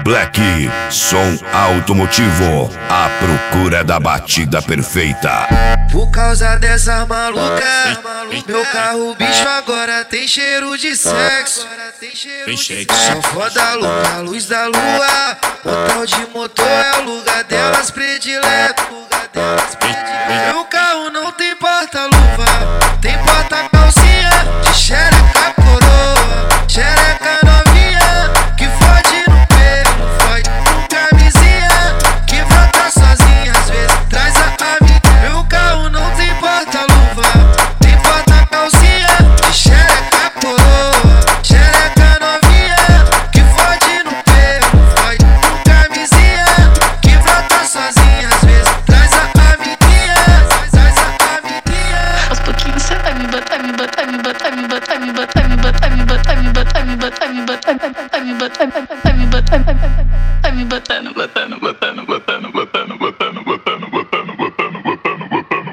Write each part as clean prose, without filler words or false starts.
Black, som automotivo, à procura da batida perfeita. Por causa dessa maluca, meu carro bicho agora tem cheiro de sexo. Só foda louca, luz da lua, motor de motor é o lugar delas predileto. Meu carro não tem porta-luva, tem porta-calcinha de xereca coroa, xereca novinha que fode no pelo, fode com camisinha que brota sozinha, às vezes traz a amiga. Meu carro não tem porta-luva, tem porta-calcinha de xereca coroa, xereca novinha que fode no pelo, fode com camisinha que brota sozinha, às vezes traz a amiguinha, traz a amiguinha. Aos pouquinhos cê vai me botar, me botar, me botar, me botar, me botar, me botar, me botar, me botar, me botar, me botar, me botar, me botar, me botar, tá me botando, botando, botando, botando, botando, botando, botando, botando, botando, botando, botando,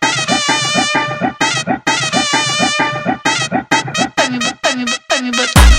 botando. Tá me botando.